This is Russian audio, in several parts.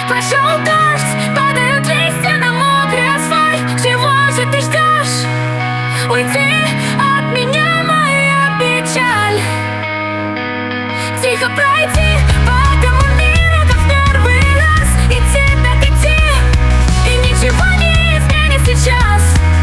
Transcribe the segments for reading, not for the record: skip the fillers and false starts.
Пошел дождь, падают листья на мокрый асфальт. Чего же ты ждешь? Уйди от меня, моя печаль. Тихо пройти по этому миру, как в первый раз. Идти так идти, и ничего не изменит сейчас.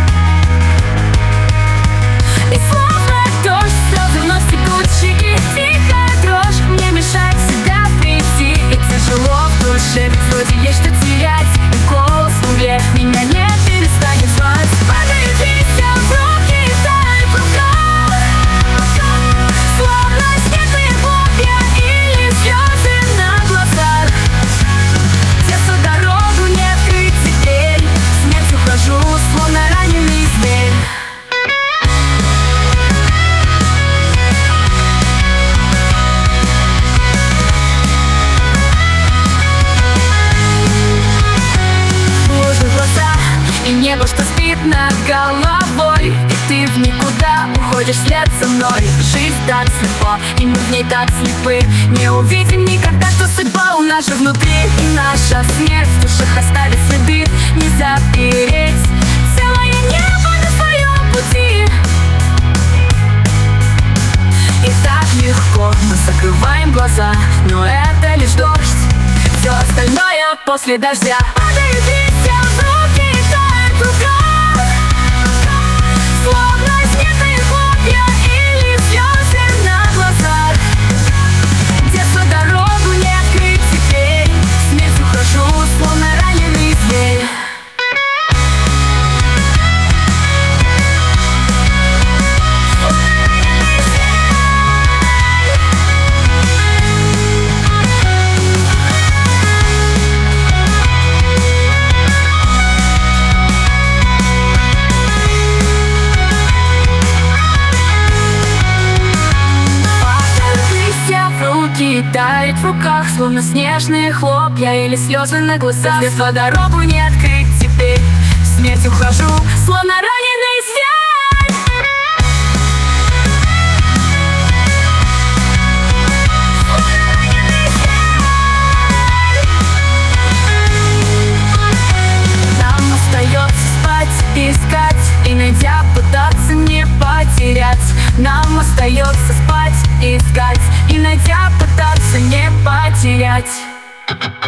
И словно дождь, слезы вновь текучие. Тихая дрожь мне мешает в себя прийти. И тяжело в душе, ведь вроде есть что терять. И голос в угле меня не перестанет звать. Падают листья в руки и тают в руках, словно снежные хлопья или слезы на глазах. Детство дорогу не открыть теперь. Смерть ухожу, словно раненый зверь. И небо, что спит над головой, и ты в никуда уходишь вслед за мной. Жизнь так слепа, и мы в ней так слепы. Не увидим никогда, что судьба у нас же внутри. И наша смерть в душах оставит следы. Не запереть целое небо на своем пути. И так легко мы закрываем глаза, но это лишь дождь. Все остальное после дождя. Падают листья в руки, в руках, словно снежные хлопья или слезы на глазах. Детство дорогу не открыть теперь. Смерть ухожу, словно раненый зверь. Тает в руках, словно снежные хлопья или слезы на глазах. Детство дорогу не открыть теперь. В смерть ухожу, словно раненый зверь. Нам остается спать и искать, и найдя пытаться не потерять. Нам остается спать и искать, и найдя пытаться не потерять.